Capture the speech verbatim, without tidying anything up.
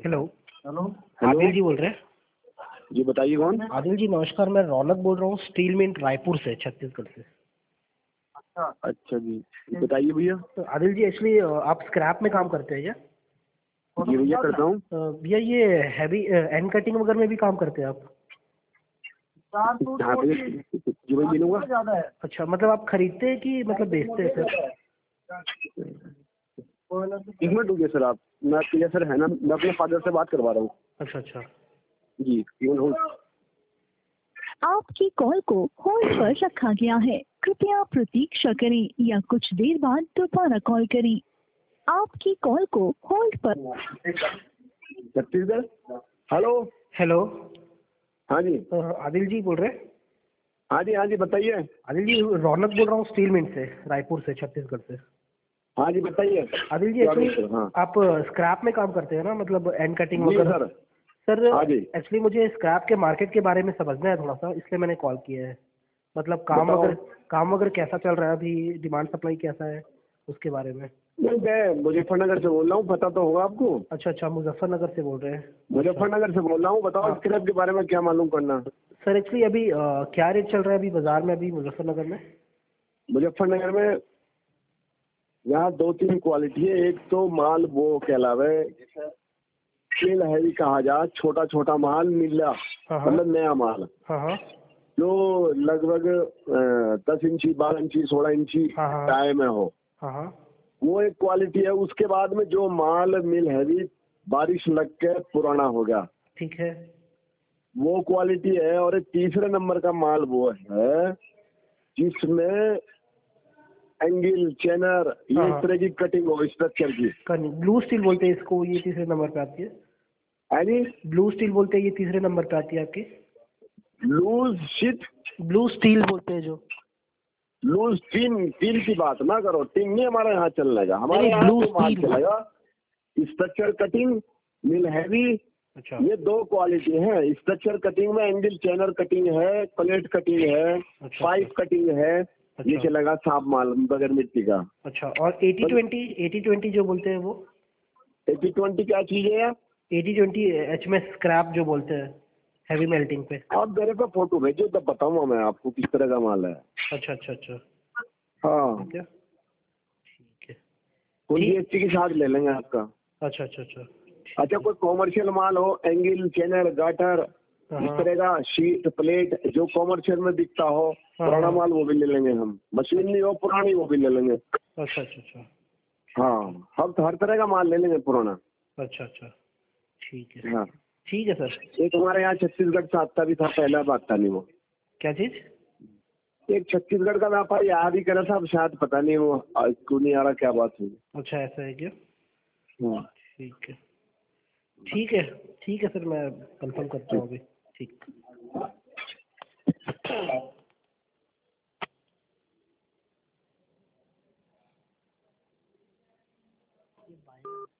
Hello. Hello Adil जी बोल रहे हैं? जी बताइए कौन? आदिल जी नमस्कार, मैं रौनक बोल रहा हूँ स्टील मिंट रायपुर से, छत्तीसगढ़ से। अच्छा जी बताइए भैया। तो आदिल जी एक्चुअली आप स्क्रैप में काम करते हैं क्या? जी भैया करता हूँ। अ, भैया ये हैवी एंड कटिंग वगैरह में भी काम करते हैं आप? हाँ भैया जी भाई मिलूंगा। अच्छा, मतलब आप खरीदते हैं कि मतलब बेचते हैं सर? एक मिनट रुकिए सर, आप मैं भैया सर है ना, मैं अपने फादर से बात करवा रहा हूँ। अच्छा अच्छा जी इवन हो। आपकी कॉल को होल्ड पर रखा गया है, कृपया प्रतीक्षा करें या कुछ देर बाद दोबारा कॉल करें। आपकी कॉल को होल्ड पर। छत्तीसगढ़। Hello hello. हाँ जी। अ, आदिल जी बोल रहे हैं? हाँ जी हाँ जी बताइए। आदिल जी रौनक बोल रहा हूँ स्टील मिंट से, रायपुर से, छत्तीसगढ़ से। हाँ जी बताइए। आदिल जी एक्चुअली हाँ आप स्क्रैप में काम करते हैं ना, मतलब एंड कटिंग जी वगैरह? सर। सर हाँ जी एक्चुअली मुझे स्क्रैप के मार्केट के बारे में समझना है थोड़ा सा, इसलिए मैंने कॉल किया है। मतलब काम बताओ। वगैरह काम वगैरह कैसा चल रहा है अभी, डिमांड सप्लाई कैसा है उसके बारे में। नहीं मैं मुजफ्फरनगर से बोल रहा हूँ, पता तो होगा आपको। अच्छा अच्छा, मुजफ्फरनगर से बोल रहे हैं? मुजफ्फरनगर से बोल रहा हूँ, बताओ स्क्रैप के बारे में क्या मालूम करना। सर एक्चुअली अभी अ, क्या रेट चल रहा है अभी बाजार में, अभी मुजफ्फरनगर में? मुजफ्फरनगर में यहाँ दो तीन क्वालिटी है। एक तो माल वो कहलावे मिल हैवी कहा जा, छोटा छोटा माल मिला, हाँ हाँ मतलब नया माल हाँ हाँ जो लगभग अ, दस इंची बारह इंची सोलह इंची हाँ हाँ टाय में हो, हाँ हाँ वो एक क्वालिटी है। उसके बाद में जो माल मिल हैवी बारिश लग के पुराना हो गया, ठीक है। वो क्वालिटी है। और एक तीसरे नंबर का माल वो है जिसमें एंगल चैनर ये हाँ इस हाँ, तरह की कटिंग हो, स्ट्रक्चर की। ब्लू स्टील बोलते हैं इसको, ये तीसरे नंबर पे आती है। है जी ब्लू स्टील बोलते हैं, ये तीसरे नंबर पे आती है आपकी। लूज शीट, ब्लू स्टील बोलते हैं जो। लूज टीन, टीन की बात ना करो, टीन नहीं हमारे यहाँ चलने का। हमारे नहीं, यहाँ ब्लू तो माल स्टील। चलेगा स्ट्रक्चर कटिंग, मिल हैवी। अच्छा ये दो क्वालिटी है। स्ट्रक्चर कटिंग में एंगल चैनर कटिंग है, प्लेट कटिंग है, अच्छा पाइप कटिंग है। ये अच्छा चलेगा साफ माल बगैर मिट्टी का। अच्छा। और एटी ट्वेंटी, एटी ट्वेंटी जो बोलते हैं वो? एटी ट्वेंटी क्या चीज है? एटी ट्वेंटी एच में स्क्रैप जो बोलते हैं, हैवी मेल्टिंग पे। आप मेरे पे फोटो भेजो तब बताऊंगा मैं आपको किस तरह का माल है। अच्छा अच्छा अच्छा, हाँ ठीक है ठीक है कोई ठीक। जीएसटी के साथ ले लेंगे आपका। अच्छा अच्छा अच्छा, अच्छा कोई कॉमर्शियल माल हो, एंगल चैनल गाटर हाँ इस हाँ तरह का शीट प्लेट जो कॉमर्शियल में दिखता हो, हाँ पुराना हाँ। माल वो भी ले लेंगे हम। मशीनरी हो पुरानी वो भी ले लेंगे। अच्छा अच्छा अच्छा हाँ हम तो हर तरह का माल ले लेंगे पुराना। अच्छा अच्छा, ठीक है हाँ ठीक है सर। एक हमारे यहाँ छत्तीसगढ़ से आता भी था, पहला बात था नहीं वो। क्या चीज़? एक छत्तीसगढ़ का व्यापारी आया भी करा था, अब शायद पता नहीं वो आ- क्यों नहीं आ रहा, क्या बात हुई। अच्छा ऐसा है क्या? हाँ ठीक है ठीक है ठीक है सर, मैं कंफर्म करता हूँ अभी। ठीक।